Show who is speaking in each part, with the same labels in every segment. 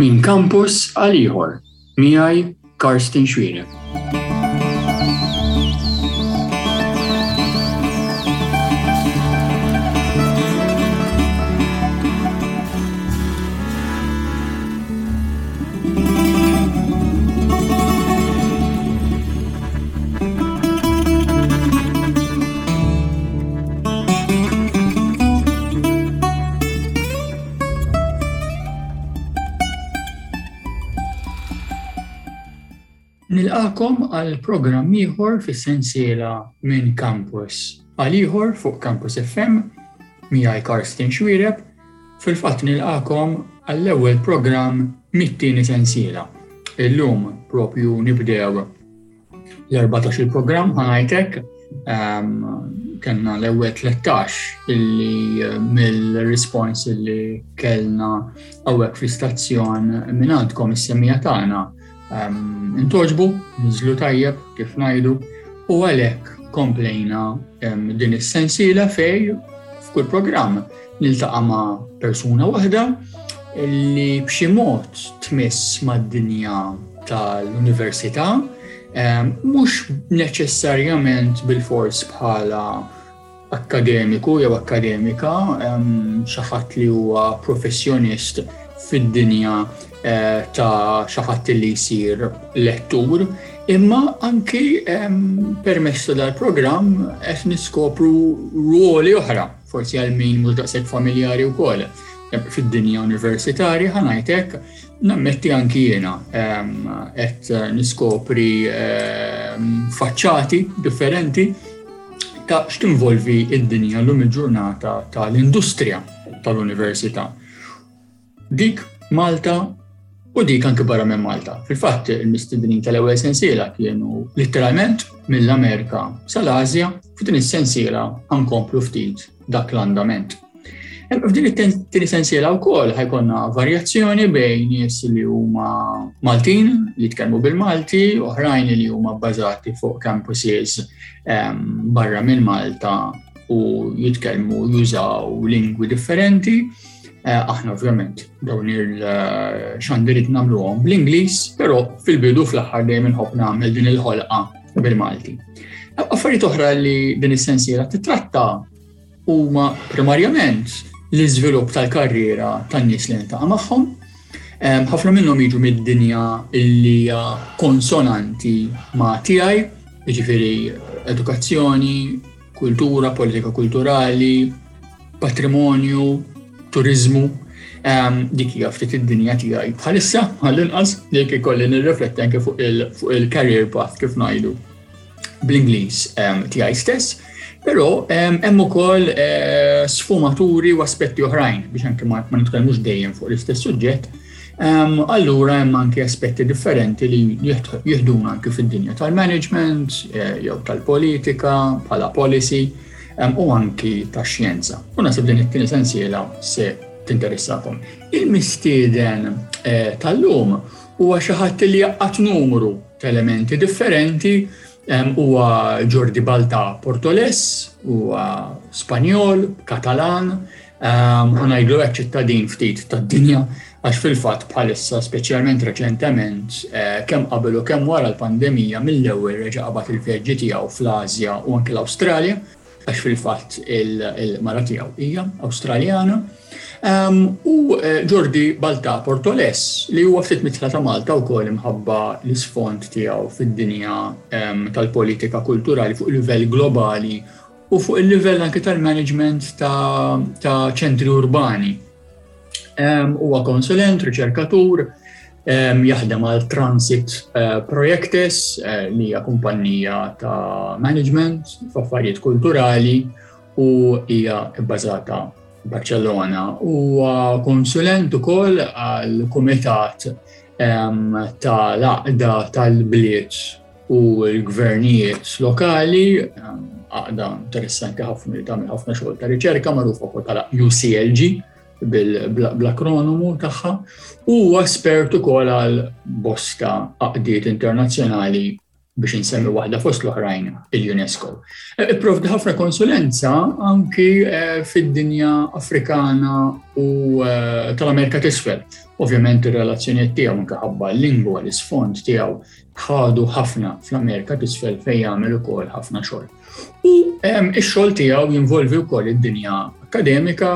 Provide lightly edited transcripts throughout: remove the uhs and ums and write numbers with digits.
Speaker 1: Min campus għal ieħor, miegħi Karsten Xwiereb. Nilqakom għal programm ieħor fis-sensiela Min Campus għal ieħor fuq Campus FM miegħi Karsten Xwiereb. Fil-fatt nilqakom għall-ewwel programm mit-tieni sensiela. Illum propju nibdew l-14 il-programm ħanajtek kellna l-ewwel 13 illi mill-rispons illi kellna hawnhekk fl-istazzjon minn għandkom is-semmija tagħna intoġbu, niżlu tajjeb kif ngħidu, u għalhekk komplejna din is-sensiela fej f'kull programm niltaqa' ma' persuna waħda li b'xi mod tmiss mad-dinja tal-università, mhux neċessarjament bil-fors bħala akkademiku jew akademika, xi ħadd li huwa professjonist fid-dinja ta' xi ħadd li jsir lettur, imma anki permezz dal-programm qed niskopru ruoli oħra, forsi għal min mhux daqshekk familjari wkoll fid-dinja universitarja ħanajtek nammetti anki jiena qed niskopri faċċati differenti ta' x'tinvolvi id-dinja llum il-ġurnata tal-industrija tal-università. Dik Malta u dik anke barra minn Malta. Fil-fatt il-mistednin tal-ewwel sensiela kienu letteralment mill-Amerika sal-Asja, f'din is-sensiela nkomplu ftit dak l-andament. F'din it-tieni sensiela wkoll ħajkonna varjazzjoni bejn nies li huma Maltin li jitkellmu bil-Malti, oħrajn li huma bbażati fuq campuses barra minn Malta u jitkellmu jużaw lingwi differenti. Aħna ovvjament dawn il-xandirit nagħmluhom bl-Ingliż, però fil-bidu fl-aħħar dejjem inħobb nagħmel din il-ħolqa bil-Malti. Affarijiet oħra li din is-sensiela titratta huma primarjament l-iżvilupp tal-karriera tan-nies li niltaqa' magħhom. Ħafna minnhom jiġu mid-dinja li hija konsonanti ma' tiegħi, jiġifieri edukazzjoni, kultura, politika kulturali, patrimonju, turizmu, dik hija ftit id-dinja tiegħi bħalissa għall-inqas li ikolli nirrifletti anke fuq il-career path kif ngħidu bl-Ingliż tiegħi stess, però hemm ukoll sfumaturi u aspetti oħrajn biex anke ma nitkellmux dejjem fuq l-istess suġġett. Allura hemm anke aspetti differenti li jieħduna anke fid-dinja tal-management jew tal-politika bħala policy. U anki tax-xjenza. U naħseb din it-tieni sensiela se tinteressakom. Il-mistieden tal-lum huwa xi ħadd li jaqgħad numru ta' elementi differenti, huwa Jordi Balta Portoles, huwa Spanjol, Katalan, u ngħidlu hekk ċittadin ftit tad-dinja għax fil-fatt bħalissa speċjalment reċentement kemm qabel u kemm wara l-pandemija mill-ewwel reġa' qabad il-vjaġġi tiegħu fl-Asja u anke l-Awstralja, għax fil-fatt il-mara tiegħu hija Awstraljana. U Jordi Balta Portoles li huwa ftit mitla ta' Malta wkoll imħabba l-isfond tiegħu fid-dinja tal-politika kulturali fuq il-livell globali u fuq il-livell anke tal-management ta' ċentri urbani. Huwa konsulent, riċerkatur, jaħdem għal Transit Projectes li hija kumpanija ta' management f'affarijiet kulturali u hija bbażata f'Barcellona. Huwa konsulent ukoll għal kumitat tal-għaqda tal-bliet u l-gvernijiet lokali, għaqda interessanti ħafna li tagħmel ħafna xogħol ta' riċerka magħrufa wkoll tal-UCLG bl-akronomu tagħha, u espert ukoll għal bosta għaqdiet internazzjonali biex insemmi waħda fost l-oħrajn il-UNESCO. Ipprovdi ħafna konsulenza anki fid-dinja Afrikana u tal-Amerika t'isfel. Ovvjament ir-relazzjonijiet tiegħu anke ħabba l-lingwa, l-isfond tiegħu ħadu ħafna fl-Amerika t'isfel fejn jagħmel ukoll ħafna xogħol. U x-xogħol tiegħu jinvolvi wkoll id-dinja akademika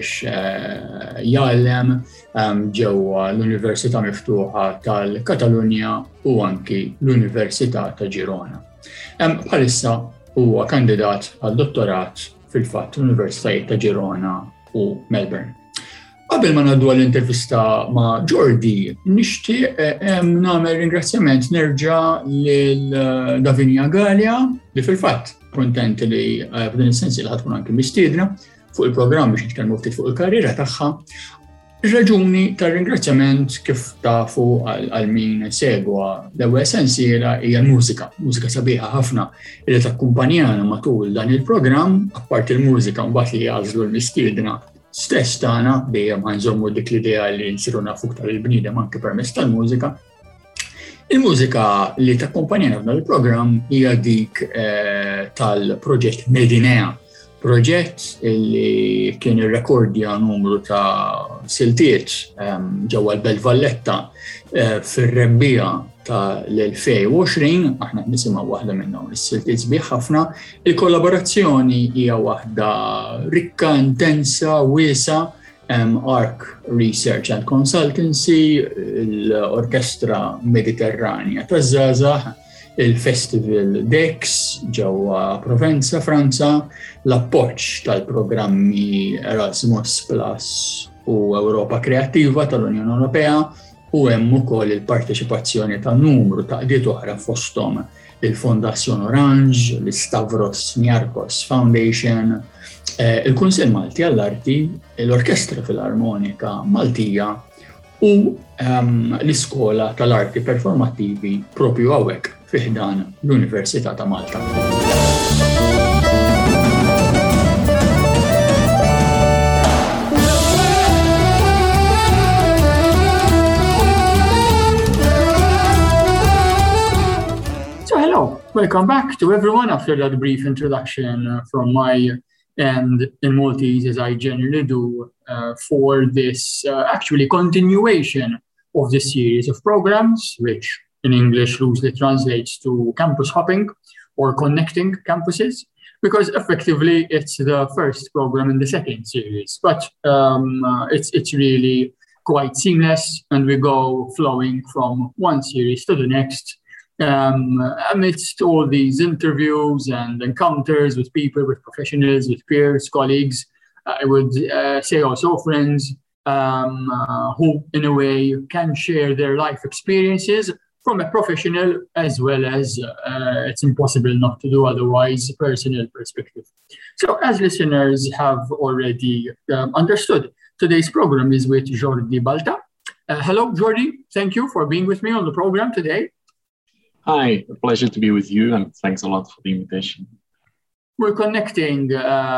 Speaker 1: għaliex jgħallem ġewwa l-Università Miftuħa tal-Katalunja u anki l-Università ta' Girona. Bħalissa huwa kandidat għal dottorat fil-fatt l-Universitajiet ta' Girona u Melbourne. Qabel ma ngħaddu għall-intervista ma' Jordi, nixtieq nagħmel ringrazzjament nerġa' lil Davinia Gallia li fil-fatt kuntent li b'din is-sens li ħadkun anke mistiedna fuq il-programm biex nitkellmu ftit fuq il-karriera tagħha. Ir-raġuni tar-ringrazzjament kif tafu għal min segwa l-ewwel sensiela hija l-mużika. Mużika sabiħa ħafna li takkumpanjana matul dan il-programm, apparti l-mużika mbagħad li jgħażlu l-mistiedna stess tagħna dejjem ħanżommu dik l-idea li nsiru nafu aktar il-bniedem anke permezz tal-mużika. Il-mużika li takkumpanjana f'dan il-programm hija dik tal-proġett Medinea. Proġett li kien irrekordja numru ta' siltiet ġewwa l-Belt Valletta fir-rebbija ta' l-2020, aħna nisimgħu waħda minnhom is-siltiet sbieħ ħafna. Il-kollaborazzjoni hija waħda rikka, intensa, wiesa' ARC Research and Consultancy, l-Orkestra Mediterranja taż-żgħażagħ, il-Festival Dex ġewwa Provenza, Franza, l-appoġġ tal-programmi Erasmus Plus u Ewropa Kreattiva tal-Unjoni Ewropea u hemm ukoll il-parteċipazzjoni ta' numru ta' qdiet oħra fosthom il-Fondazzjon Orange, l-Stavros Niarchos Foundation, il-Kunsill Malti għall-Arti, l-Orkestra Filarmonika Maltija u l-Iskola tal-Arti Performattivi propju hawnhekk fi ħdan l-Università ta' Malta. So hello, welcome back to everyone after that brief introduction from my end in Maltese, as I generally do for this actually continuation of this series of programs, which in English loosely translates to campus hopping or connecting campuses, because effectively it's the first program in the second series, but it's really quite seamless and we go flowing from one series to the next amidst all these interviews and encounters with people, with professionals, with peers, colleagues, I would say also friends who in a way can share their life experiences from a professional as well as it's impossible not to do otherwise, personal perspective. So as listeners have already understood, today's program is with Jordi Balta. Hello, Jordi. Thank you for being with me on the program today.
Speaker 2: Hi, a pleasure to be with you and thanks a lot for the invitation.
Speaker 1: We're connecting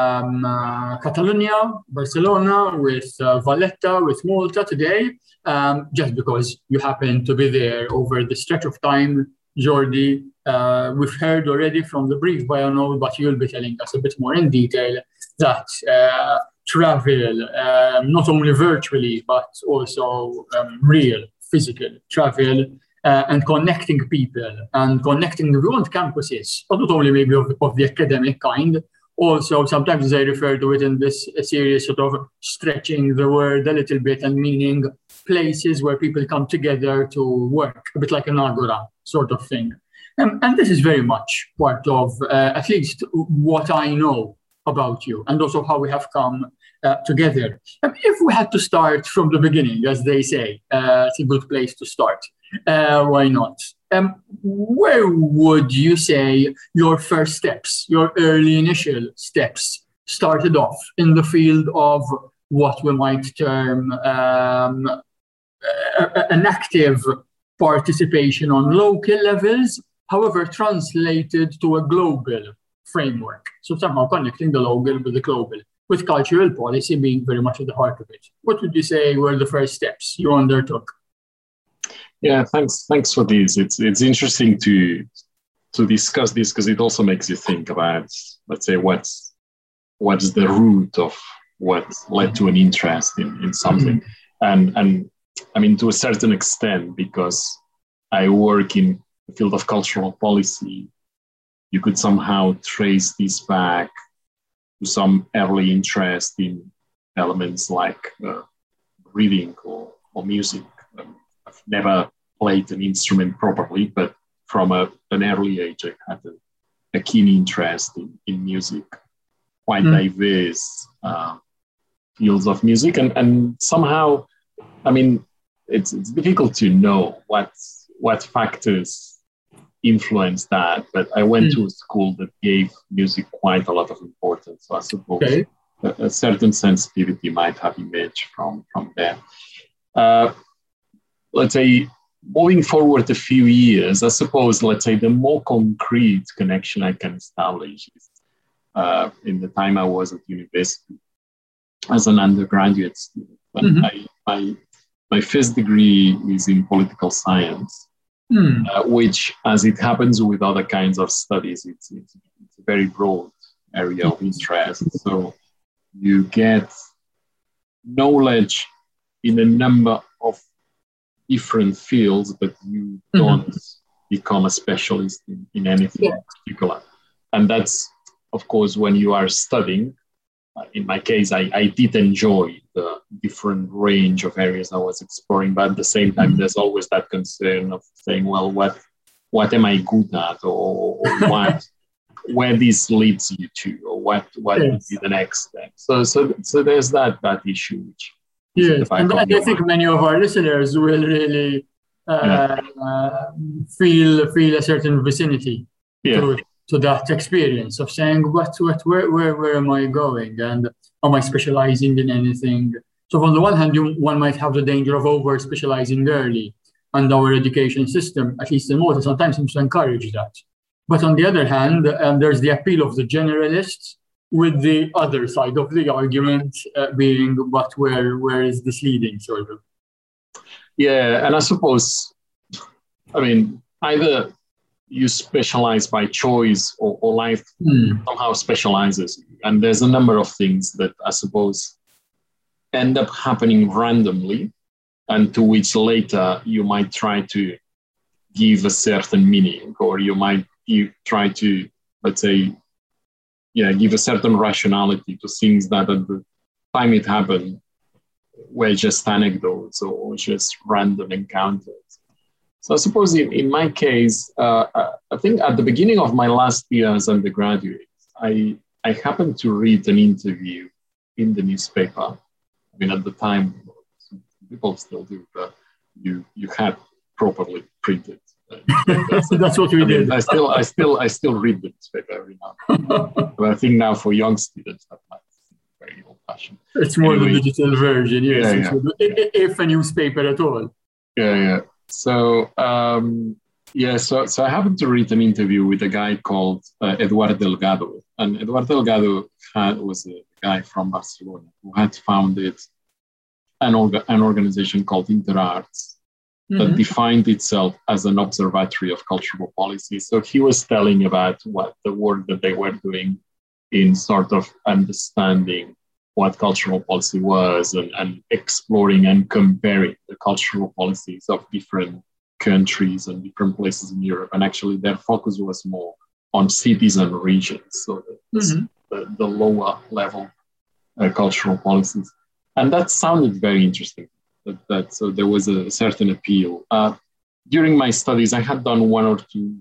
Speaker 1: Catalonia, Barcelona, with Valletta, with Malta today, just because you happen to be there over the stretch of time. Jordi, we've heard already from the brief bio note, but you'll be telling us a bit more in detail that travel, not only virtually, but also real physical travel, and connecting people and connecting beyond campuses, but not only maybe of the academic kind. Also, sometimes as I refer to it in this series, sort of stretching the word a little bit and meaning places where people come together to work, a bit like an agora sort of thing. And this is very much part of at least what I know about you and also how we have come together. If we had to start from the beginning, as they say, it's a good place to start. Why not? Where would you say your first steps, your early initial steps started off in the field of what we might term an active participation on local levels, however translated to a global framework? So somehow connecting the local with the global, with cultural policy being very much at the heart of it. What would you say were the first steps you undertook?
Speaker 2: Yeah, thanks for this. It's interesting to discuss this because it also makes you think about, let's say, what's the root of what led to an interest in something. And I mean, to a certain extent, because I work in the field of cultural policy, you could somehow trace this back to some early interest in elements like reading or music. I've never played an instrument properly, but from an early age, I had a keen interest in music, quite diverse fields of music. And somehow, I mean, it's difficult to know what factors influence that, but I went to a school that gave music quite a lot of importance. So I suppose a certain sensitivity might have emerged from there. Let's say, moving forward a few years, I suppose, let's say, the more concrete connection I can establish is in the time I was at university as an undergraduate student. My first degree is in political science. Which, as it happens with other kinds of studies, it's a very broad area of interest. So you get knowledge in a number of different fields, but you don't become a specialist in anything in particular. And that's, of course, when you are studying. In my case, I did enjoy the different range of areas I was exploring, but at the same time, there's always that concern of saying, well, what am I good at, or where this leads you to, or what would be the next step. So there's that issue. Which
Speaker 1: and I think many of our listeners will really feel a certain vicinity to that experience of saying, where am I going, and am I specializing in anything? So on the one hand, one might have the danger of over-specializing early, and our education system, at least in Malta, sometimes seems to encourage that. But on the other hand, there's the appeal of the generalists, with the other side of the argument being, but where is this leading, sort of?
Speaker 2: Yeah, and I suppose, I mean, either you specialize by choice or life somehow specializes. And there's a number of things that I suppose end up happening randomly, and to which later you might try to give a certain meaning, or you might try to, let's say, give a certain rationality to things that at the time it happened were just anecdotes or just random encounters. So I suppose in my case, I think at the beginning of my last year as undergraduate, I happened to read an interview in the newspaper. I mean, at the time, people still do, but you had properly printed.
Speaker 1: That's what we did.
Speaker 2: I still read the newspaper every now and then. But I think now for young students, that's very old-fashioned.
Speaker 1: It's more the digital version, yes.
Speaker 2: Yeah.
Speaker 1: If a newspaper at all.
Speaker 2: Yeah. So, so I happened to read an interview with a guy called Eduardo Delgado. And Eduardo Delgado was a guy from Barcelona who had founded an organization called InterArts that defined itself as an observatory of cultural policy. So he was telling about what the work that they were doing in sort of understanding what cultural policy was and exploring and comparing the cultural policies of different countries and different places in Europe. And actually their focus was more on cities and regions, so the lower level cultural policies. And that sounded very interesting. So there was a certain appeal. During my studies, I had done one or two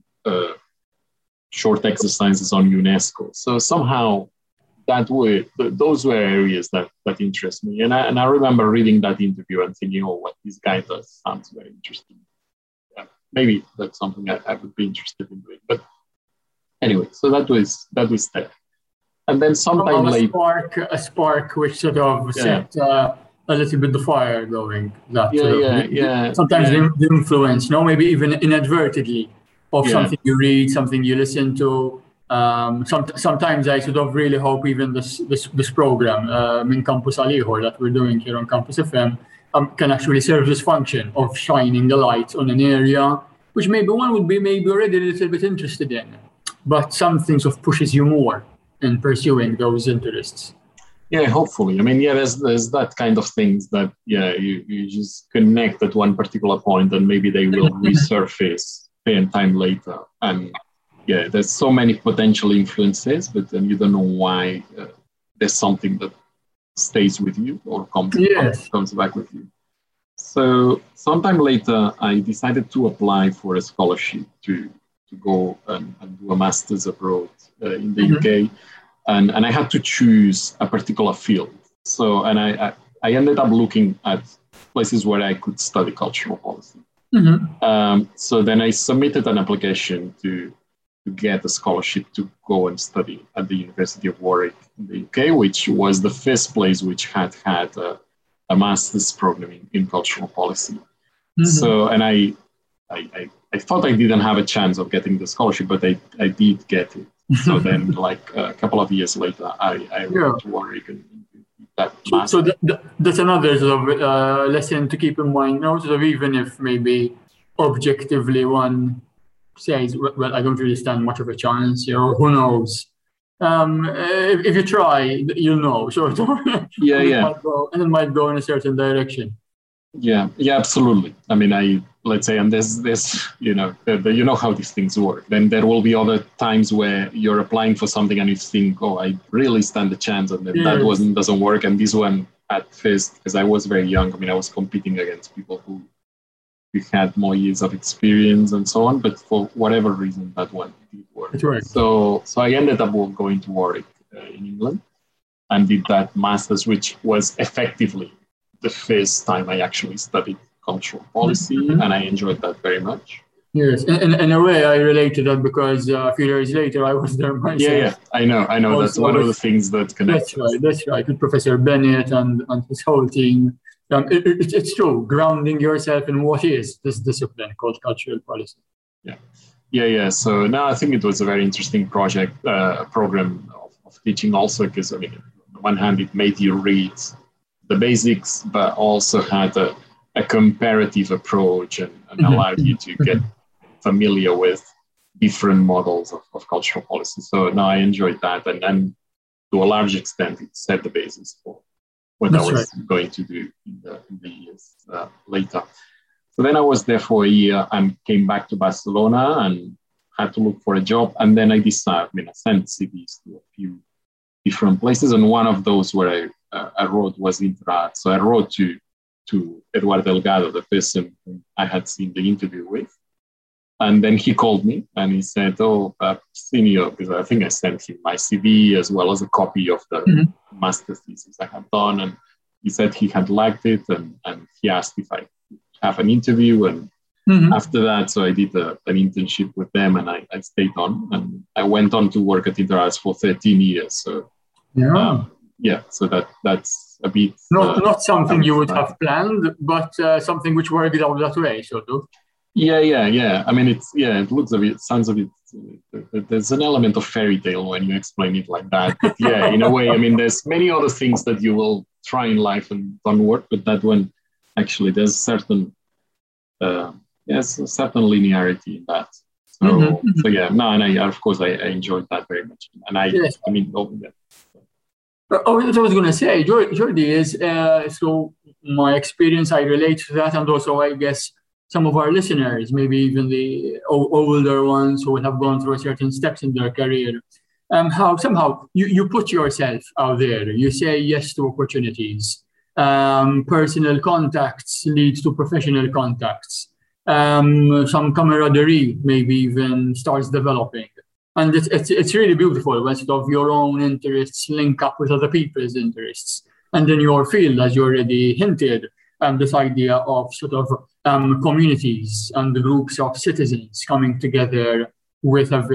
Speaker 2: short exercises on UNESCO. So somehow those were areas that interest me. And I remember reading that interview and thinking, what this guy does sounds very interesting. Maybe that's something I would be interested in doing. But anyway, so that was that. And then sometime later,
Speaker 1: a spark which sort of set a little bit the fire going. Sometimes the influence, maybe even inadvertently, of something you read, something you listen to. Sometimes I sort of really hope even this program in Campus Al-Ieħor that we're doing here on Campus FM can actually serve this function of shining the light on an area which maybe one would be maybe already a little bit interested in, but something sort of pushes you more in pursuing those interests.
Speaker 2: Yeah, hopefully. I mean, yeah, there's that kind of things that, yeah, you just connect at one particular point and maybe they will resurface time later. And yeah, there's so many potential influences, but then you don't know why there's something that stays with you or comes back with you. So sometime later, I decided to apply for a scholarship to go and do a master's abroad in the UK. And I had to choose a particular field. So, and I ended up looking at places where I could study cultural policy. So then I submitted an application to get a scholarship to go and study at the University of Warwick in the UK, which was the first place which had a master's program in cultural policy. So, and I thought I didn't have a chance of getting the scholarship, but I did get it. So then, like a couple of years later, I went to Warwick and that master.
Speaker 1: So that's another sort of lesson to keep in mind now, sort of even if maybe objectively one says, well, I don't really stand much of a chance, who knows? If you try, you'll know, sort of.
Speaker 2: Yeah.
Speaker 1: And it might go in a certain direction.
Speaker 2: Yeah, absolutely. I mean, let's say, and there's you know how these things work. Then there will be other times where you're applying for something and you think, oh, I really stand a chance, and then that doesn't work. And this one at first, because I was very young, I mean, I was competing against people who had more years of experience and so on. But for whatever reason, that one did work.
Speaker 1: That's right.
Speaker 2: So I ended up going to Warwick in England and did that master's, which was effectively the first time I actually studied cultural policy, and I enjoyed that very much.
Speaker 1: Yes, in a way, I relate to that because a few years later, I was there myself.
Speaker 2: Yeah, I know. Also, that's one of the things that connects.
Speaker 1: That's right. With Professor Bennett and his whole team. It's true, grounding yourself in what is this discipline called cultural policy.
Speaker 2: Yeah. So now I think it was a very interesting program of teaching also, because, I mean, on the one hand, it made you read the basics, but also had a comparative approach and allowed you to get familiar with different models of cultural policy. So now I enjoyed that, and to a large extent, it set the basis for what I was going to do in the years later. So then I was there for a year and came back to Barcelona and had to look for a job. And then I decided, I sent CVs to a few different places, and one of those where I wrote was Interart. So I wrote to Eduardo Delgado, the person I had seen the interview with. And then he called me and he said, senior, because I think I sent him my CV as well as a copy of the master thesis I had done. And he said he had liked it, and he asked if I could have an interview. And after that, so I did an internship with them, and I stayed on. And I went on to work at Interart for 13 years. So so that's a bit...
Speaker 1: Not something you would have planned, but something which worked out that way, sort of.
Speaker 2: Yeah. I mean, it looks a bit, sounds a bit, there's an element of fairy tale when you explain it like that. But yeah, in a way, I mean, there's many other things that you will try in life and don't work, but that one, actually, there's a certain linearity in that. So yeah, and of course, I enjoyed that very much. And I mean,
Speaker 1: what I was going to say, Jordi, is so my experience, I relate to that, and also I guess some of our listeners, maybe even the older ones who have gone through certain steps in their career, how somehow you put yourself out there, you say yes to opportunities, personal contacts lead to professional contacts, some camaraderie maybe even starts developing. And it's really beautiful when sort of your own interests link up with other people's interests. And in your field, as you already hinted, this idea of sort of communities and the groups of citizens coming together with a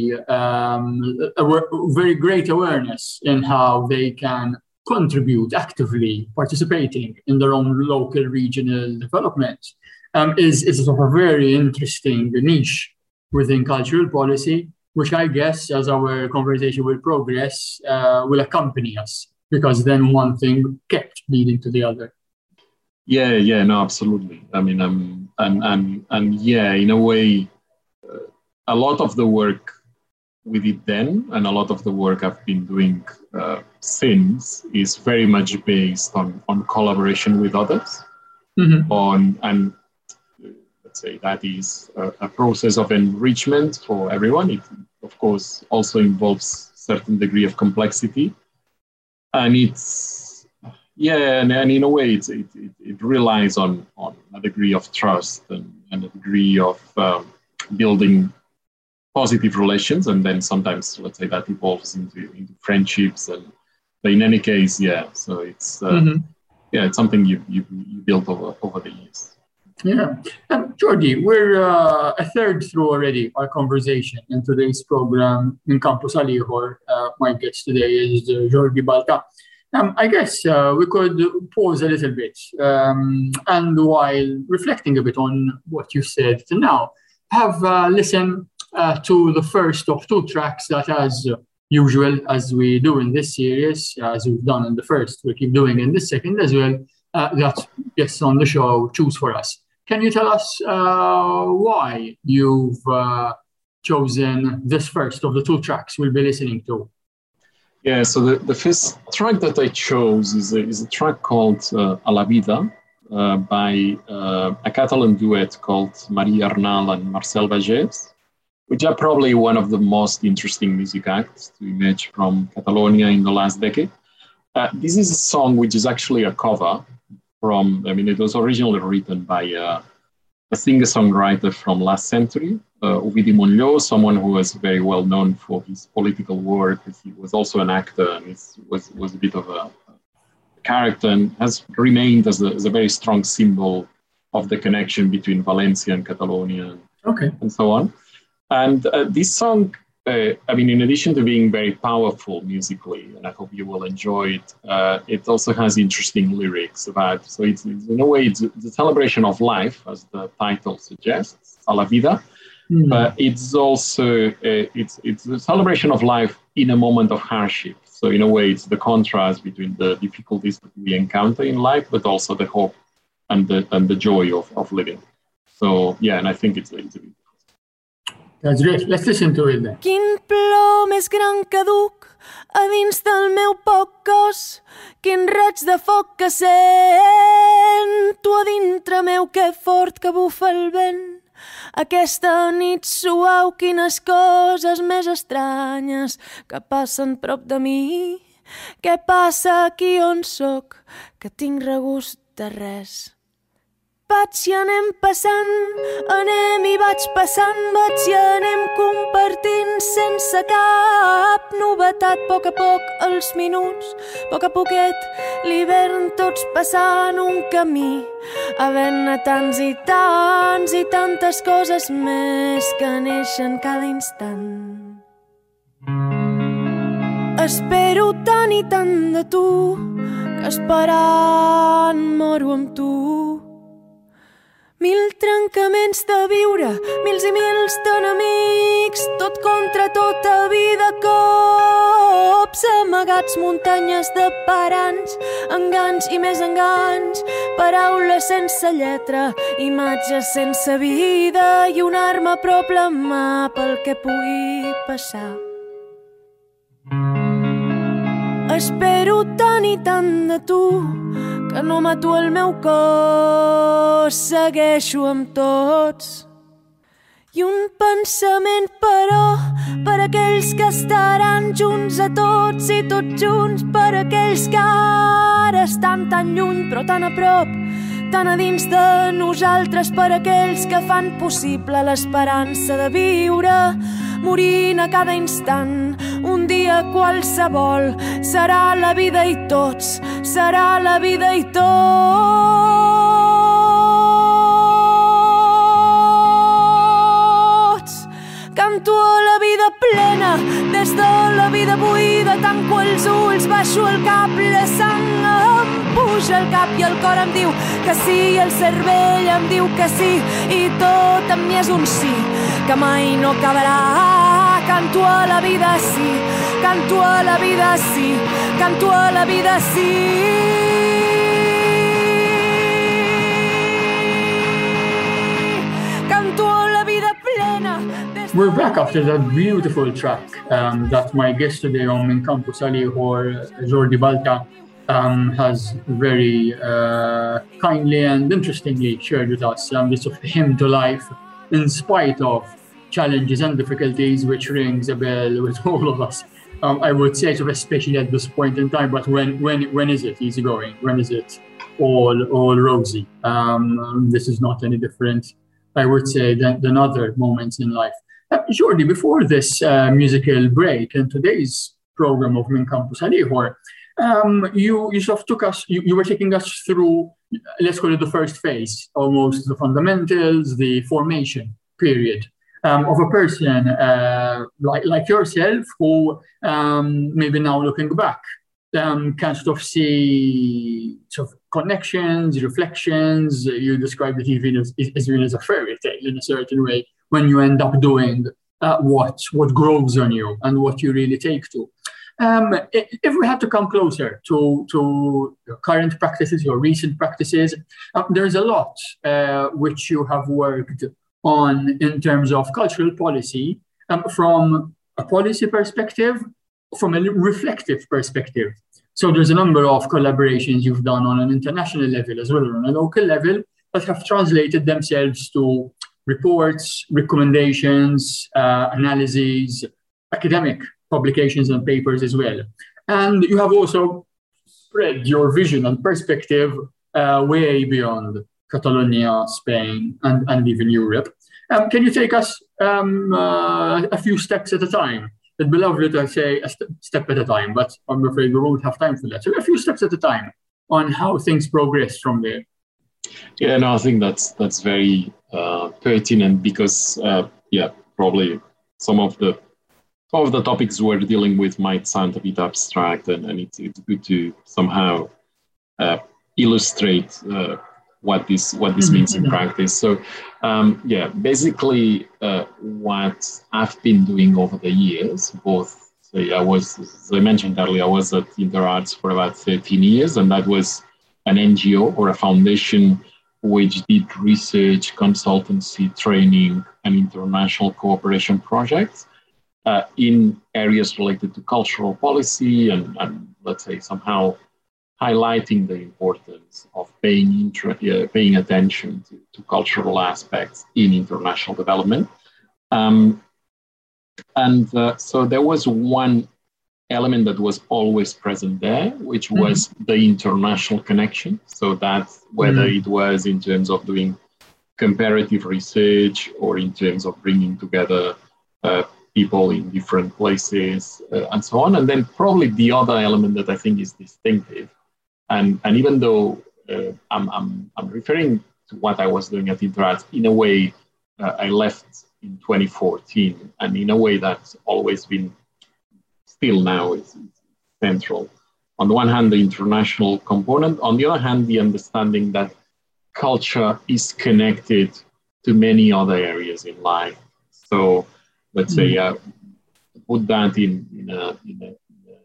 Speaker 1: very great awareness in how they can contribute actively, participating in their own local regional development, is sort of a very interesting niche within cultural policy, which I guess, as our conversation will progress, will accompany us, because then one thing kept leading to the other.
Speaker 2: Yeah, no, absolutely. I mean, and yeah, in a way, a lot of the work we did then and a lot of the work I've been doing since is very much based on collaboration with others. And let's say that is a process of enrichment for everyone. It, of course, also involves certain degree of complexity. And it's, yeah, and in a way, it relies on a degree of trust and a degree of building positive relations, and then sometimes, let's say, that evolves into friendships. And but in any case, yeah. So it's yeah, it's something you built over the years.
Speaker 1: Yeah, Jordi, we're a third through already our conversation in today's program in Campus Aliħor. My guest today is Jordi Balta. I guess we could pause a little bit, and while reflecting a bit on what you said now, have listened to the first of two tracks that, as usual, as we do in this series, as we've done in the first, we keep doing in the second as well, that guests on the show choose for us. Can you tell us why you've chosen this first of the two tracks we'll be listening to?
Speaker 2: Yeah, so the first track that I chose is a track called A la Vida by a Catalan duet called Maria Arnal and Marcel Bagés, which are probably one of the most interesting music acts to emerge from Catalonia in the last decade. This is a song which is actually a cover from, I mean, it was originally written by a singer-songwriter from last century, Ovidi Montllor, someone who was very well known for his political work. He was also an actor and was a bit of a character and has remained as a very strong symbol of the connection between Valencia and Catalonia and so on. And this song, I mean, in addition to being very powerful musically, and I hope you will enjoy it, it also has interesting lyrics about, so it's in a way, it's a celebration of life, as the title suggests, A la Vida, but it's also, it's a celebration of life in a moment of hardship. So in a way, it's the contrast between the difficulties that we encounter in life, but also the hope and the joy of living. So yeah, and I think it's
Speaker 1: That's great. Let's listen to it then.
Speaker 3: Quin plor més gran que duc a dins del meu poc cos, quin raig de foc que sento a dintre meu, que fort que bufa el vent. Aquesta nit suau, quines coses més estranyes que passen prop de mi. Què passa aquí on soc, que tinc regust de res. Vaig i anem passant, anem i vaig passant, vaig i anem compartint sense cap novetat. A poc els minuts, a poquet l'hivern, tots passant un camí, havent-ne tants i tantes coses més que neixen cada instant. Espero tant i tant de tu, que esperant moro amb tu. Mil trencaments de viure, mils i mils d'enemics, tot contra tota vida, cops amagats, muntanyes de paranys, enganys i més enganys, paraules sense lletra, imatges sense vida i una arma a prop la mà pel que pugui passar. Espero tant i tant de tu, que no mato el meu cos, segueixo amb tots. I un pensament, però, per aquells que estaran junts a tots i tots junts, per aquells que ara estan tan lluny però tan a prop, tan a dins de nosaltres, per aquells que fan possible l'esperança de viure, morint a cada instant. Un dia qualsevol serà la vida i tots, serà la vida i tots. Canto a la vida plena, des de la vida buida, tanco els ulls, baixo el cap, la sang em puja al cap i el cor em diu que sí, i el cervell em diu que sí, i tot en mi és un sí, que mai no acabarà. Canto a la vida sí, canto a la vida sí, canto a la vida sí.
Speaker 1: We're back after that beautiful track that my guest today on Min Campus Għal-Ieħor, Jordi Balta, has very kindly and interestingly shared with us this of hymn to life in spite of challenges and difficulties, which rings a bell with all of us. I would say, so especially at this point in time, but when is it easy going? When is it all rosy? This is not any different, I would say, than other moments in life. Jordi, before this musical break in today's program of Min Campus Għal-Ieħor, you sort of took us, you were taking us through, let's call it the first phase, almost the fundamentals, the formation period of a person like yourself, who maybe now looking back can sort of see sort of connections, reflections. You described it even as a fairy tale in a certain way, when you end up doing what grows on you and what you really take to. If we had to come closer to your current practices, your recent practices, there's a lot which you have worked on in terms of cultural policy, from a policy perspective, from a reflective perspective. So there's a number of collaborations you've done on an international level as well as on a local level that have translated themselves to reports, recommendations, analyses, academic publications and papers as well. And you have also spread your vision and perspective way beyond Catalonia, Spain, and even Europe. Can you take us a few steps at a time? It'd be lovely to say a step at a time, but I'm afraid we won't have time for that. So a few steps at a time on how things progress from there.
Speaker 2: Yeah, no, I think that's very pertinent because, probably some of the topics we're dealing with might sound a bit abstract, and it's good to somehow illustrate what this means in practice. So, basically, what I've been doing over the years, both, as I mentioned earlier, I was at InterArts for about 13 years, and that was an NGO or a foundation which did research, consultancy, training, and international cooperation projects in areas related to cultural policy and let's say somehow highlighting the importance of paying attention to cultural aspects in international development. So there was one element that was always present there, which was the international connection. So that whether it was in terms of doing comparative research or in terms of bringing together people in different places and so on. And then probably the other element that I think is distinctive, and even though I'm referring to what I was doing at InterArts, in a way I left in 2014, and in a way that's always been still now is central. On the one hand, the international component. On the other hand, the understanding that culture is connected to many other areas in life. So let's say, put that in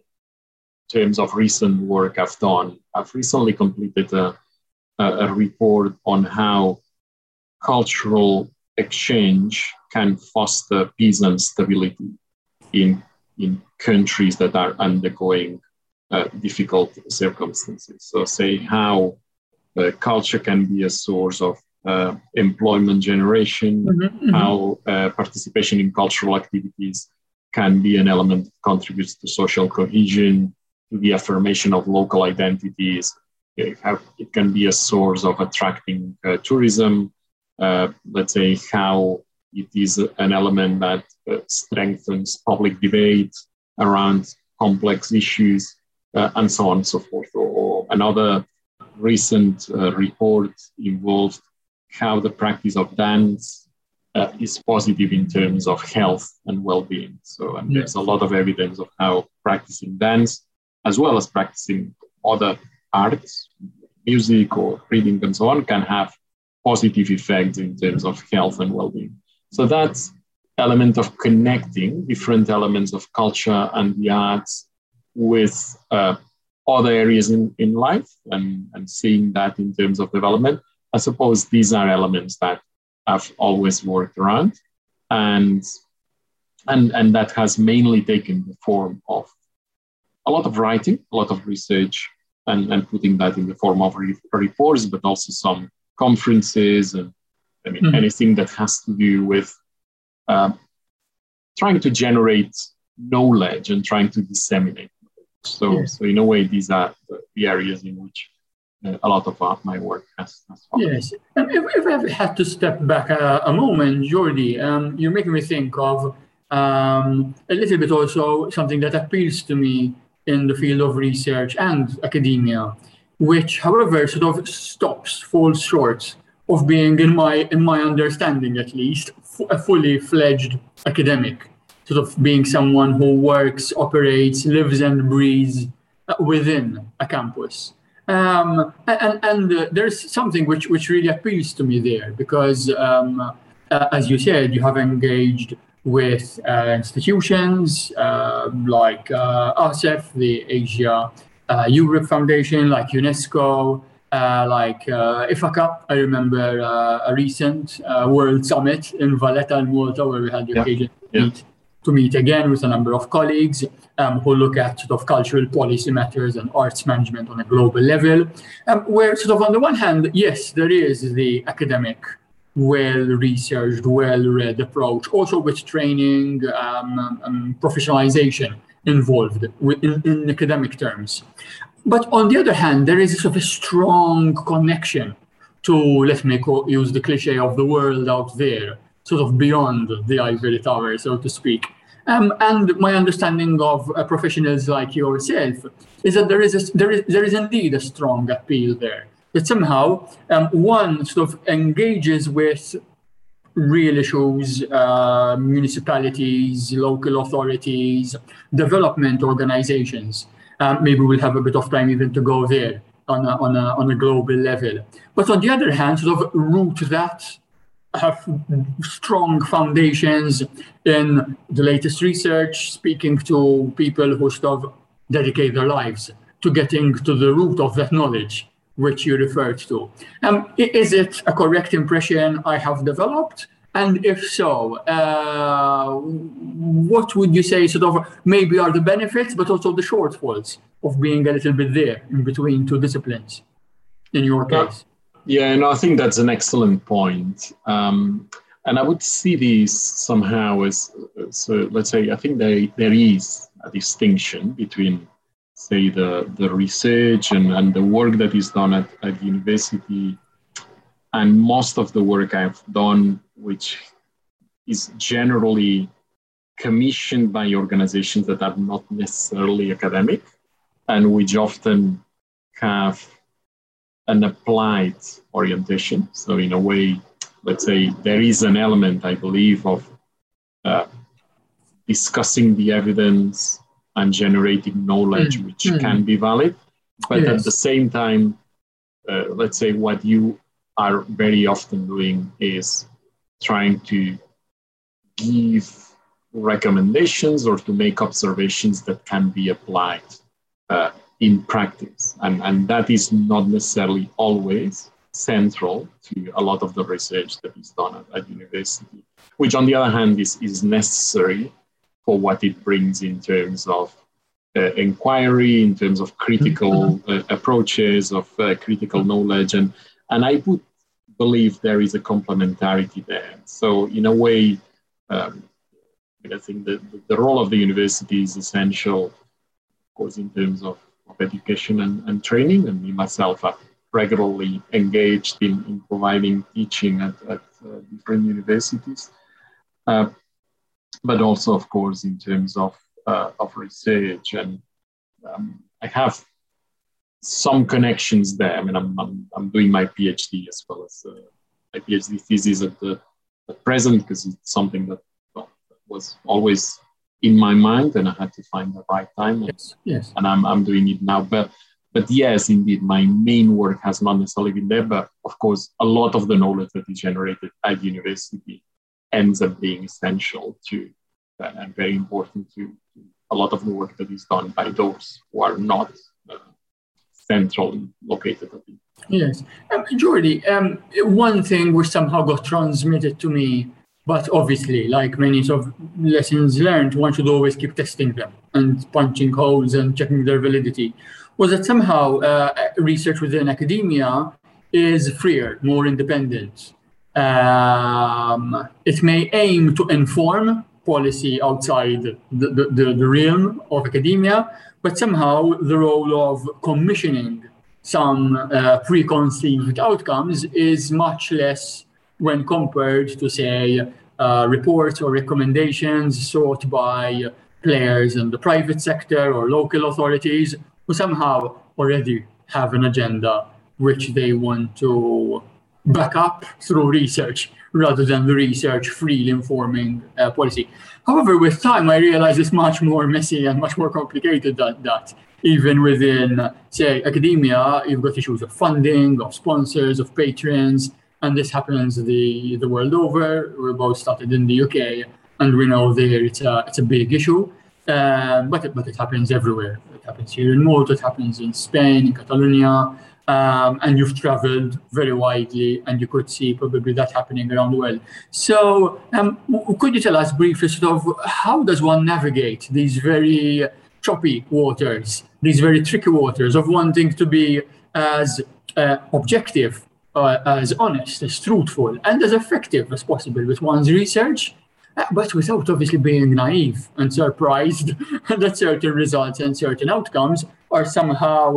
Speaker 2: terms of recent work I've done. I've recently completed a report on how cultural exchange can foster peace and stability in countries that are undergoing difficult circumstances. So say how culture can be a source of employment generation, how participation in cultural activities can be an element that contributes to social cohesion, to the affirmation of local identities. It can be a source of attracting tourism. Let's say how it is an element that strengthens public debate around complex issues, and so on and so forth. Or another recent report involved how the practice of dance is positive in terms of health and well-being. So, and there's a lot of evidence of how practicing dance, as well as practicing other arts, music or reading and so on, can have positive effects in terms of health and well-being. So that's element of connecting different elements of culture and the arts with other areas in life and seeing that in terms of development. I suppose these are elements that I've always worked around. And And that has mainly taken the form of a lot of writing, a lot of research, and putting that in the form of reports, but also some conferences and anything that has to do with trying to generate knowledge and trying to disseminate. So in a way, these are the areas in which a lot of my work has focused.
Speaker 1: Yes. If I had to step back a moment, Jordi, you're making me think of a little bit also something that appeals to me in the field of research and academia, which, however, sort of falls short of being, in my understanding at least, a fully fledged academic, sort of being someone who works, operates, lives and breathes within a campus. And there's something which really appeals to me there, because, as you said, you have engaged with institutions like ASEF, the Asia Europe Foundation, like UNESCO, like IFACA. I remember a recent World Summit in Valletta in Malta, where we had the occasion to meet again with a number of colleagues who look at sort of cultural policy matters and arts management on a global level, where sort of on the one hand, yes, there is the academic, well-researched, well-read approach, also with training, professionalization involved in academic terms. But on the other hand, there is sort of a strong connection to, let me use the cliche of the world out there, sort of beyond the ivory tower, so to speak. And my understanding of professionals like yourself is that there is indeed a strong appeal there. That somehow one sort of engages with real issues, municipalities, local authorities, development organizations. Maybe we'll have a bit of time even to go there on a global level. But on the other hand, sort of root that, have strong foundations in the latest research, speaking to people who sort of dedicate their lives to getting to the root of that knowledge which you referred to. Is it a correct impression I have developed? And if so, what would you say sort of maybe are the benefits, but also the shortfalls of being a little bit there in between two disciplines in your case?
Speaker 2: Yeah, and I think that's an excellent point. And I would see these somehow as, so let's say, I think there is a distinction between, say, the research and the work that is done at university, and most of the work I've done, which is generally commissioned by organizations that are not necessarily academic, and which often have an applied orientation. So in a way, let's say, there is an element, I believe, of discussing the evidence and generating knowledge which can be valid. But at the same time, let's say what you are very often doing is trying to give recommendations or to make observations that can be applied in practice. And that is not necessarily always central to a lot of the research that is done at university, which on the other hand is necessary for what it brings in terms of inquiry, in terms of critical approaches, of critical knowledge. And I would believe there is a complementarity there. So in a way, I think the role of the university is essential, of course, in terms of education and training. And me myself are regularly engaged in providing teaching at different universities. But also, of course, in terms of research. And I have some connections there. I mean, I'm doing my PhD as well as my PhD thesis at present, because it's something that was always in my mind, and I had to find the right time.
Speaker 1: Yes.
Speaker 2: And I'm doing it now. But yes, indeed, my main work has not necessarily been there. But of course, a lot of the knowledge that is generated at university ends up being essential to and very important to a lot of the work that is done by those who are not centrally located at it.
Speaker 1: Yes. Jordi, one thing which somehow got transmitted to me But obviously, like many sort of lessons learned, one should always keep testing them and punching holes and checking their validity. Was that somehow research within academia is freer, more independent. It may aim to inform policy outside the realm of academia, but somehow the role of commissioning some preconceived outcomes is much less when compared to, say, reports or recommendations sought by players in the private sector or local authorities who somehow already have an agenda which they want to back up through research rather than the research freely informing policy. However, with time, I realized it's much more messy and much more complicated than that. Even within, say, academia, you've got issues of funding, of sponsors, of patrons, and this happens the world over. We both started in the UK, and we know there it's a big issue, but it happens everywhere. It happens here in Malta, it happens in Spain, in Catalonia, and you've traveled very widely, and you could see probably that happening around the world. So could you tell us briefly sort of how does one navigate these very choppy waters, these very tricky waters of wanting to be as objective, as honest, as truthful, and as effective as possible with one's research, but without obviously being naive and surprised that certain results and certain outcomes are somehow,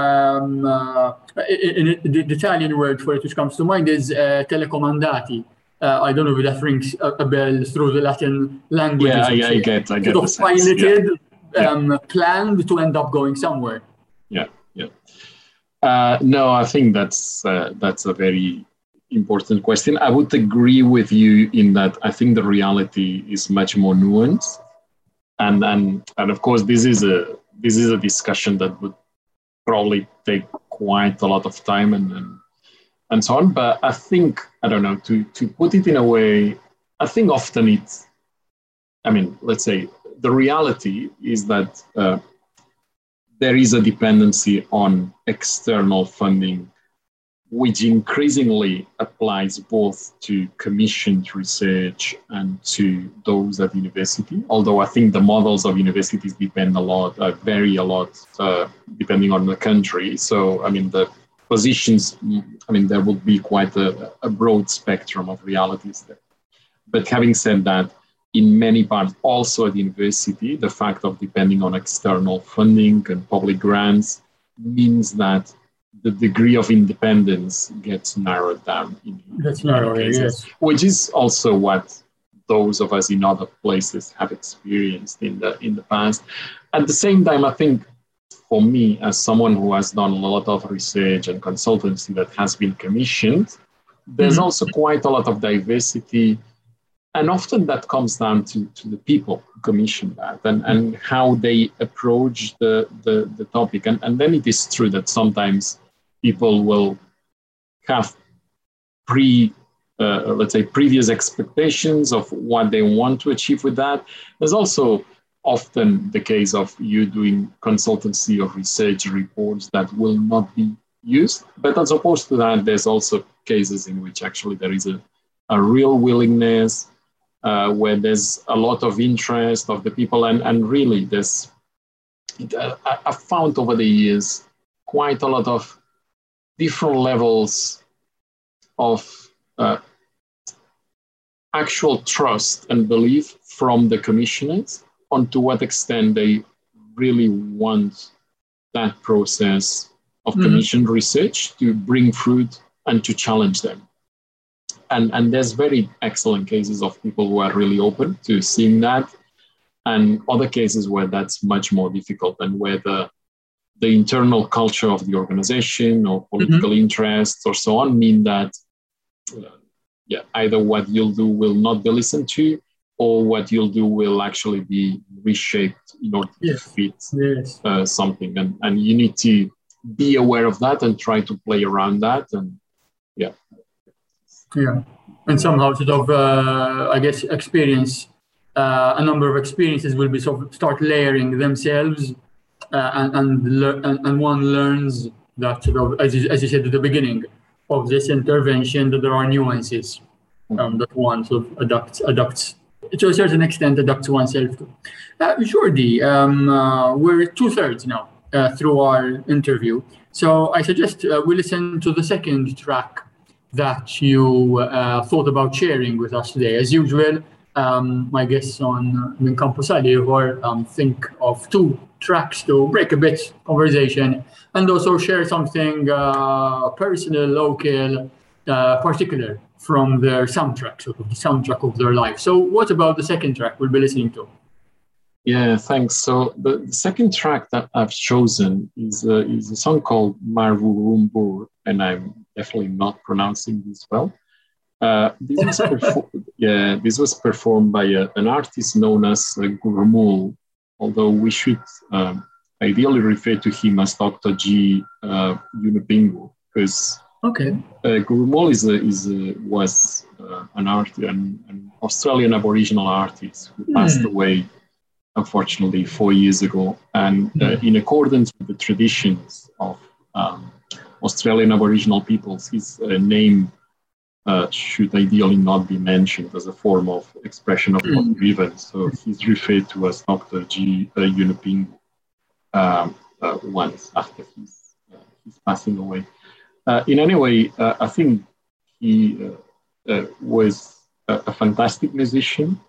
Speaker 1: the Italian word for it which comes to mind is telecomandati. I don't know if that rings a bell through the Latin language.
Speaker 2: Yeah, I get
Speaker 1: sort of piloted, planned to end up going somewhere.
Speaker 2: Yeah. No, I think that's a very important question. I would agree with you in that I think the reality is much more nuanced, and of course this is a discussion that would probably take quite a lot of time and so on. But I think, I don't know, to put it in a way, I think often let's say the reality is that there is a dependency on external funding, which increasingly applies both to commissioned research and to those at university. Although I think the models of universities vary a lot, depending on the country. So, the positions, there would be quite a broad spectrum of realities there. But having said that, in many parts, also at university, the fact of depending on external funding and public grants means that the degree of independence gets narrowed down.
Speaker 1: Yes.
Speaker 2: Which is also what those of us in other places have experienced in the past. At the same time, I think for me, as someone who has done a lot of research and consultancy that has been commissioned, there's also quite a lot of diversity. And often that comes down to the people who commission that and how they approach the topic. And then it is true that sometimes people will have previous expectations of what they want to achieve with that. There's also often the case of you doing consultancy or research reports that will not be used. But as opposed to that, there's also cases in which actually there is a real willingness, where there's a lot of interest of the people, and really I've found over the years quite a lot of different levels of actual trust and belief from the commissioners on to what extent they really want that process of commissioned research to bring fruit and to challenge them. And there's very excellent cases of people who are really open to seeing that, and other cases where that's much more difficult, and where the internal culture of the organization or political interests or so on mean that either what you'll do will not be listened to, or what you'll do will actually be reshaped in order to fit something. And you need to be aware of that and try to play around that.
Speaker 1: And somehow sort of, experience, a number of experiences will be sort of start layering themselves, and one learns that sort of, as you said at the beginning of this intervention, that there are nuances that one sort of adapts to a certain extent, adapts oneself to. Jordi, we're 2/3 now through our interview, so I suggest we listen to the second track that you thought about sharing with us today. As usual, my guests on Min Campus Għal think of 2 tracks to break a bit conversation and also share something personal, local, particular from their soundtrack, sort of the soundtrack of their life. So what about the second track we'll be listening to?
Speaker 2: Yeah, thanks. So the second track that I've chosen is a song called Marvurumbur, and I'm definitely not pronouncing this well. This was performed by an artist known as Gurmul, although we should ideally refer to him as Dr. G. Yunupingu, because Gurmul was an Australian Aboriginal artist who passed away, unfortunately, 4 years ago. And in accordance with the traditions of Australian Aboriginal peoples, his name should ideally not be mentioned as a form of expression of grievance. So he's referred to as Dr. G. Yunupingu once after his passing away. In any way, I think he was a fantastic musician.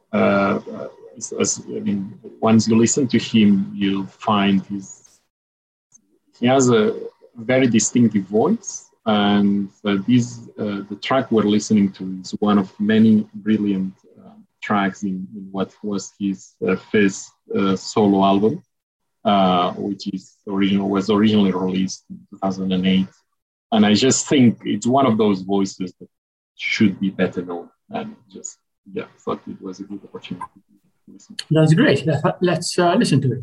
Speaker 2: Once you listen to him, you'll find he has a very distinctive voice. And the track we're listening to is one of many brilliant tracks in what was his first solo album, which was originally released in 2008. And I just think it's one of those voices that should be better known. And thought it was a good opportunity to listen to.
Speaker 1: That's great. Let's listen to it.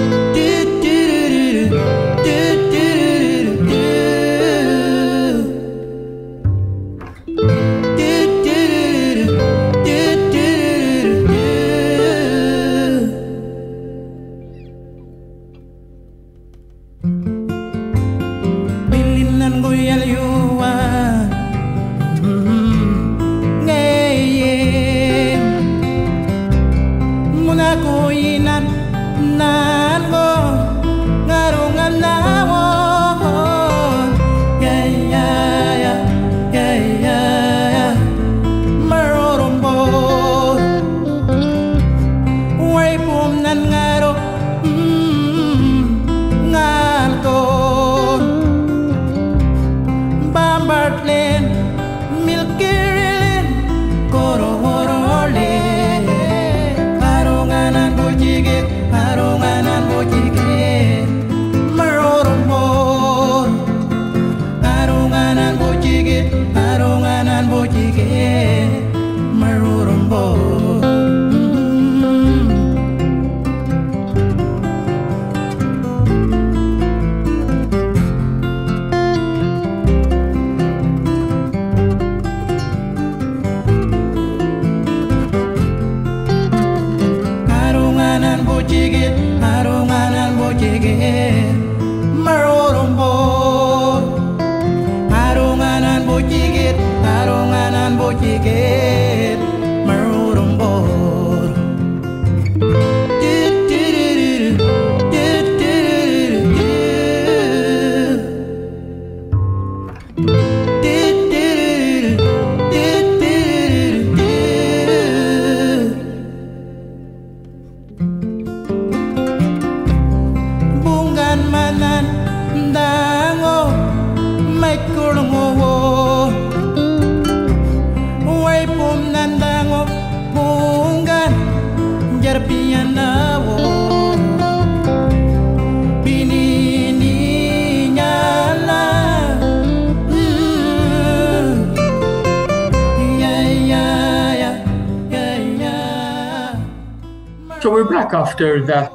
Speaker 1: So we're back after that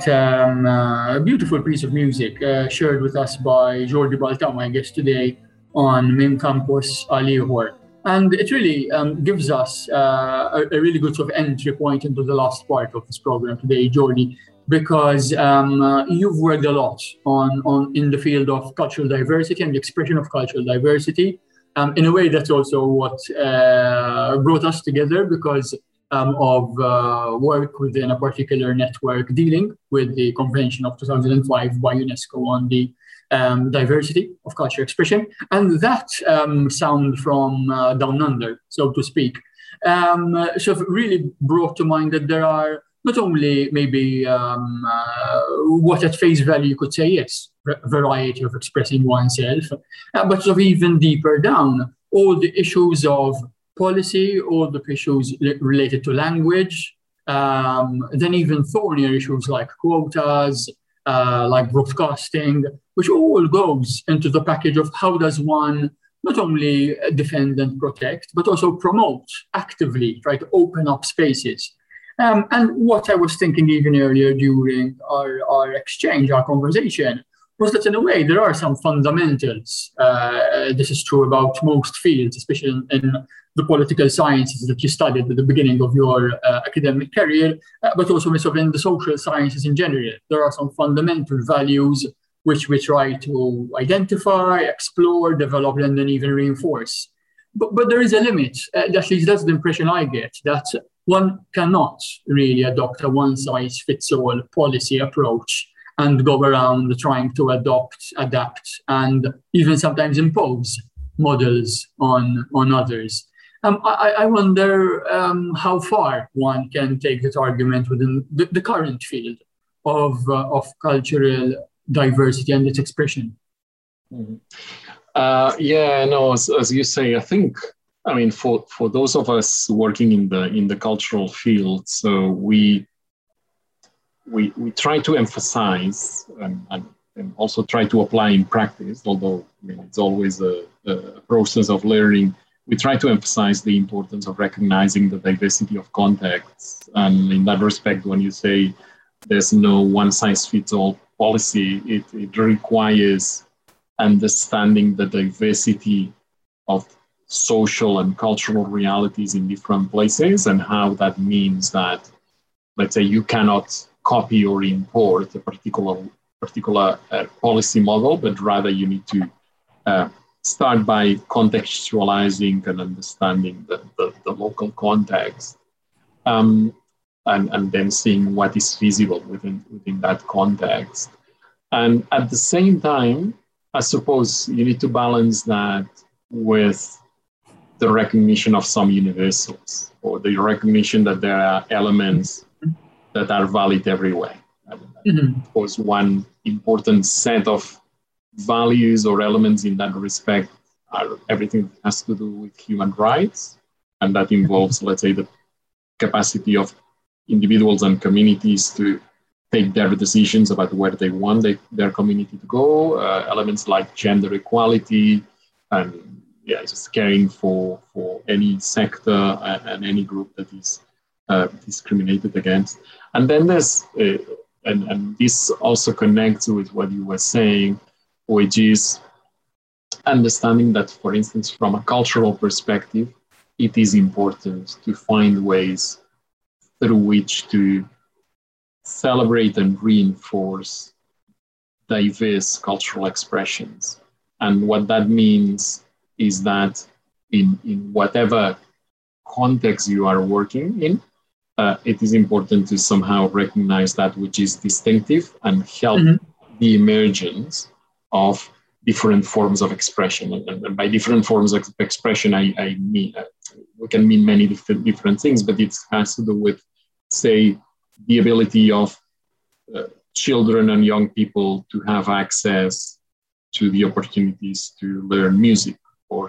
Speaker 1: beautiful piece of music shared with us by Jordi Balta, my guest today on Min Campus Għal. And it really gives us a really good sort of entry point into the last part of this program today, Jordi, because you've worked a lot in the field of cultural diversity and the expression of cultural diversity. In a way, that's also what brought us together, because of work within a particular network dealing with the Convention of 2005 by UNESCO on the diversity of cultural expression. And that sound from down under, so to speak, so it really brought to mind that there are not only maybe what at face value you could say, yes, variety of expressing oneself, but sort of even deeper down, all the issues of policy, all the issues related to language, then even thornier issues like quotas, like broadcasting, which all goes into the package of how does one not only defend and protect, but also promote actively, try to open up spaces. And what I was thinking even earlier during our exchange, our conversation, was that in a way there are some fundamentals. This is true about most fields, especially in the political sciences that you studied at the beginning of your academic career, but also in the social sciences in general. There are some fundamental values which we try to identify, explore, develop, and then even reinforce. But there is a limit. At least that's the impression I get, that one cannot really adopt a one-size-fits-all policy approach and go around trying to adopt, adapt, and even sometimes impose models on others. I wonder how far one can take this argument within the current field of cultural diversity and its expression.
Speaker 2: Mm-hmm. As you say, I mean, for those of us working in the cultural field, so we try to emphasize and also try to apply in practice, although I mean, it's always a process of learning. We try to emphasize the importance of recognizing the diversity of contexts. And in that respect, when you say there's no one-size-fits-all policy, it requires understanding the diversity of social and cultural realities in different places, and how that means that, let's say, you cannot copy or import a particular policy model, but rather you need to start by contextualizing and understanding the local context, and then seeing what is feasible within that context. And at the same time, I suppose you need to balance that with the recognition of some universals, or the recognition that there are elements that are valid everywhere. Mm-hmm. Of course, one important set of values or elements in that respect are everything that has to do with human rights, and that involves, let's say, the capacity of individuals and communities to take their decisions about where they want their community to go, elements like gender equality, and just caring for any sector and any group that is discriminated against. And then there's, and this also connects with what you were saying, which is understanding that, for instance, from a cultural perspective, it is important to find ways through which to celebrate and reinforce diverse cultural expressions. And what that means is that in whatever context you are working in, it is important to somehow recognize that which is distinctive and help the emergence of different forms of expression. And by different forms of expression, I mean, we can mean many different things, but it has to do with, say, the ability of children and young people to have access to the opportunities to learn music, or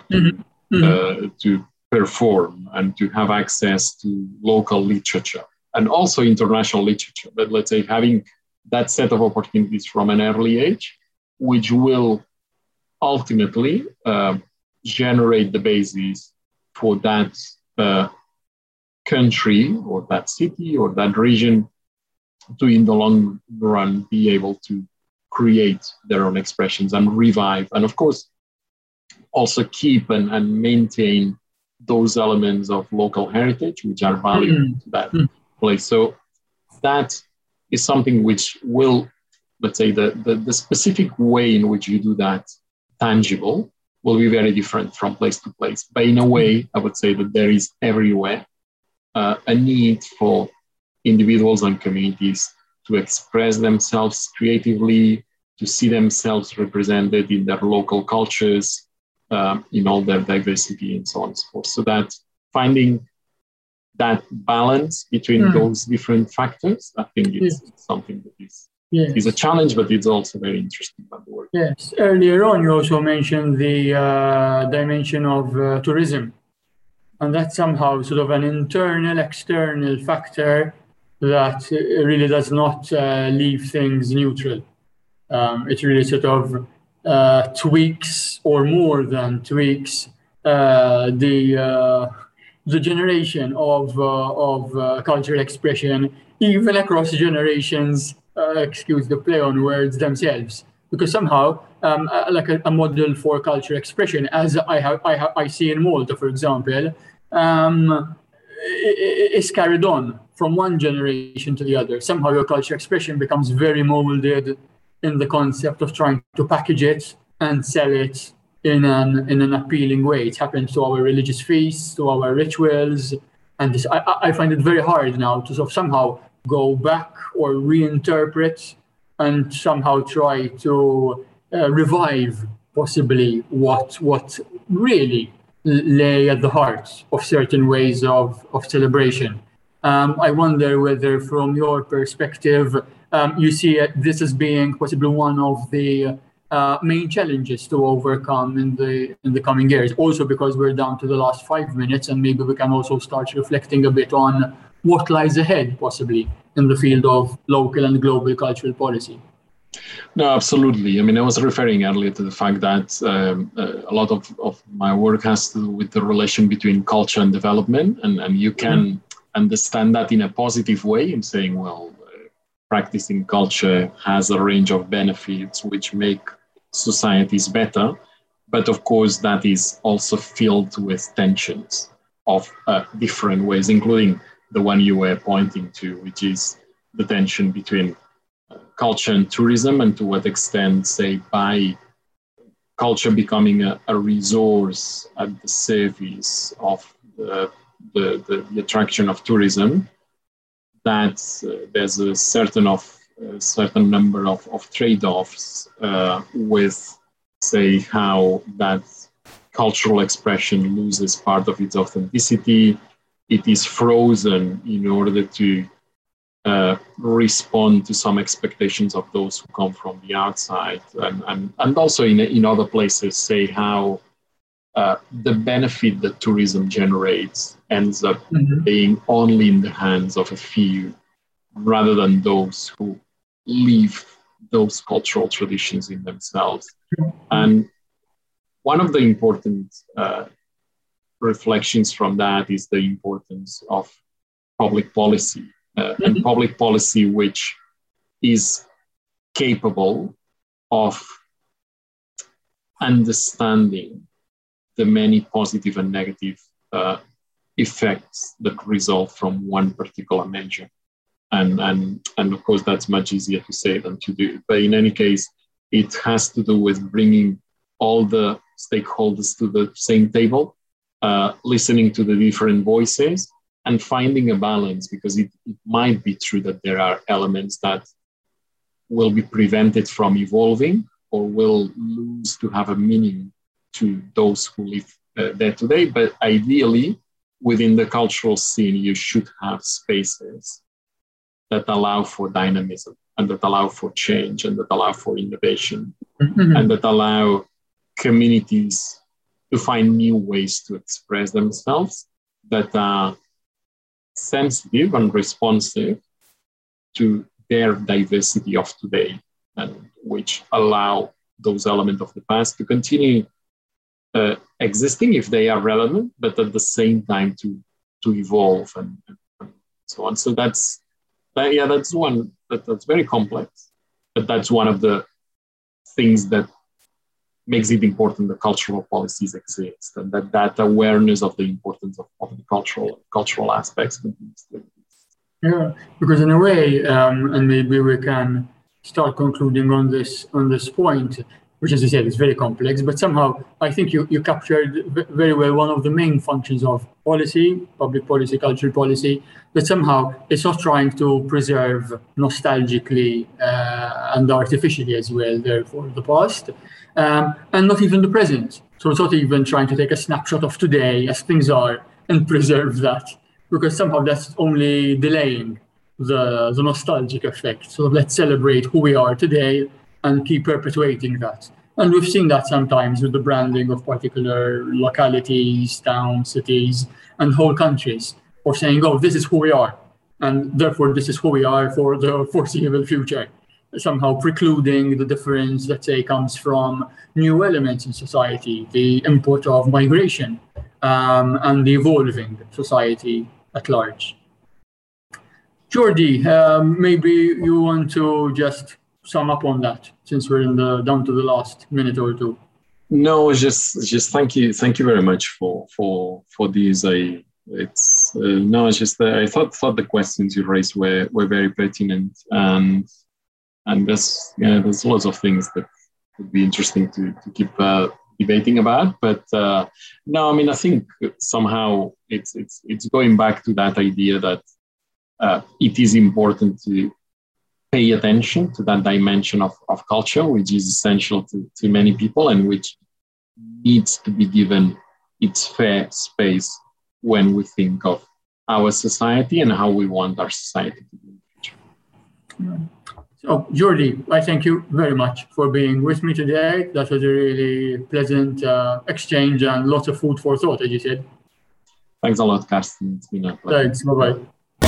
Speaker 2: to perform, and to have access to local literature and also international literature. But let's say having that set of opportunities from an early age, which will ultimately generate the basis for that country or that city or that region to, in the long run, be able to create their own expressions and revive, and of course, also keep and maintain those elements of local heritage which are valuable to that place. So that is something which will, let's say, the specific way in which you do that tangible will be very different from place to place. But in a way, I would say that there is everywhere a need for individuals and communities to express themselves creatively, to see themselves represented in their local cultures, in all their diversity and so on and so forth. So that finding that balance between those different factors, I think it's something that is a challenge, but it's also very interesting about the work.
Speaker 1: Yes. Earlier on, you also mentioned the dimension of tourism. And that's somehow sort of an internal, external factor that really does not leave things neutral. It really sort of tweaks, or more than tweaks, the generation of cultural expression, even across generations, excuse the play on words, themselves. Because somehow, like a model for cultural expression, as I see in Malta, for example, is carried on from one generation to the other. Somehow your cultural expression becomes very molded in the concept of trying to package it and sell it in an appealing way. It happens to our religious feasts, to our rituals, and this, I find it very hard now to sort of somehow go back or reinterpret and somehow try to revive possibly what really lay at the heart of certain ways of celebration. I wonder whether from your perspective, you see this as being possibly one of the main challenges to overcome in the coming years. Also because we're down to the last 5 minutes, and maybe we can also start reflecting a bit on what lies ahead possibly in the field of local and global cultural policy.
Speaker 2: No, absolutely. I mean, I was referring earlier to the fact that a lot of my work has to do with the relation between culture and development, and you can understand that in a positive way in saying, well, practicing culture has a range of benefits which make societies better, but of course that is also filled with tensions of different ways, including the one you were pointing to, which is the tension between culture and tourism, and to what extent, say, by culture becoming a resource at the service of the attraction of tourism, that there's a certain number of trade-offs with, say, how that cultural expression loses part of its authenticity. It is frozen in order to respond to some expectations of those who come from the outside, and also in other places, say how the benefit that tourism generates ends up being only in the hands of a few, rather than those who live those cultural traditions in themselves. And one of the important reflections from that is the importance of public policy. And public policy which is capable of understanding the many positive and negative effects that result from one particular measure. And of course, that's much easier to say than to do. But in any case, it has to do with bringing all the stakeholders to the same table, listening to the different voices, and finding a balance, because it might be true that there are elements that will be prevented from evolving or will lose to have a meaning to those who live there today. But ideally, within the cultural scene, you should have spaces that allow for dynamism, and that allow for change, and that allow for innovation, and that allow communities to find new ways to express themselves that are sensitive and responsive to their diversity of today, and which allow those elements of the past to continue existing if they are relevant, but at the same time to evolve and so on. So that's one that's very complex, but that's one of the things that makes it important that cultural policies exist, and that awareness of the importance of the cultural aspects continues to exist.
Speaker 1: Yeah, because in a way, and maybe we can start concluding on this point, which, as you said, is very complex, but somehow I think you captured very well one of the main functions of policy, public policy, cultural policy, that somehow it's not trying to preserve nostalgically and artificially as well, therefore, the past, and not even the present. So it's not even trying to take a snapshot of today as things are and preserve that, because somehow that's only delaying the nostalgic effect. So let's celebrate who we are today and keep perpetuating that. And we've seen that sometimes with the branding of particular localities, towns, cities, and whole countries, or saying, oh, this is who we are, and therefore this is who we are for the foreseeable future, somehow precluding the difference that, say, comes from new elements in society, the input of migration, and the evolving society at large. Jordi, maybe you want to just sum up on that, since we're down to the last minute or two.
Speaker 2: No, just thank you very much for this. I thought the questions you raised were very pertinent, and there's lots of things that would be interesting to keep debating about. But no, I mean, I think somehow it's going back to that idea that it is important to pay attention to that dimension of culture, which is essential to many people and which needs to be given its fair space when we think of our society and how we want our society to be in the future.
Speaker 1: So, Jordi, I thank you very much for being with me today. That was a really pleasant exchange and lots of food for thought, as you said.
Speaker 2: Thanks a lot, Karsten. It's been a pleasure.
Speaker 1: Thanks, bye-bye.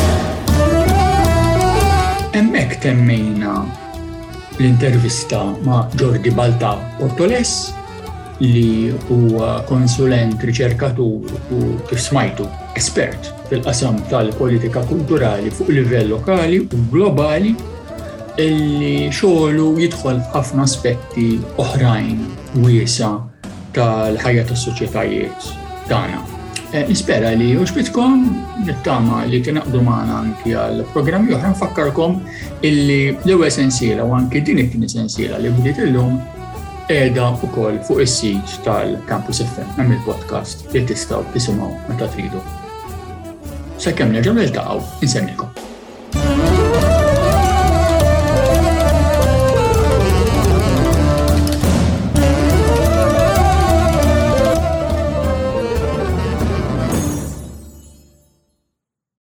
Speaker 1: Hemmhekk temmejna l-intervista ma' Jordi Balta Portoles, li huwa konsulent, riċerkatur u kif smajtu espert fil-qasam tal-politika kulturali fuq livell lokali u globali, illi xogħlu jidħol f'ħafna aspetti oħrajn wiesa tal-ħajja tas-soċjetajiet tagħna. Nispera li uġbitkom nittama li tinaqdu magħna anki għal programmi oħra. Nfakkarkom illi l-ewwel sensiela u anki din it-tieni sensiela li bdiet illum qiegħda wkoll fuq is-sit tal-Campus FM hemm il-podcast li tistgħu tisimgħu meta tridu. Sakemm nerġgħu niltaqgħu insemmilkom.